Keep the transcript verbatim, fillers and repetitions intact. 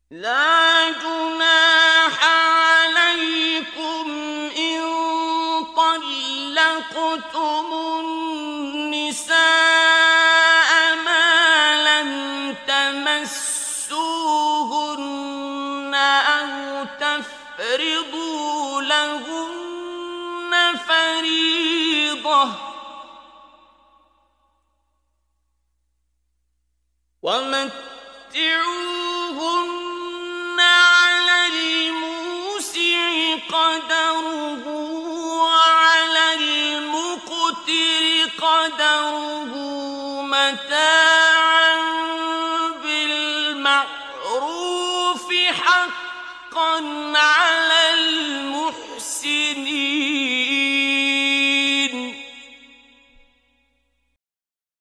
لا جناح عليكم إن طلقتم النساء ما لم تمسوهن أو تفرضوا لهن فريضة ومتعوهن على الموسع قدره وعلى المقتر قدره متاعا بالمعروف حقا على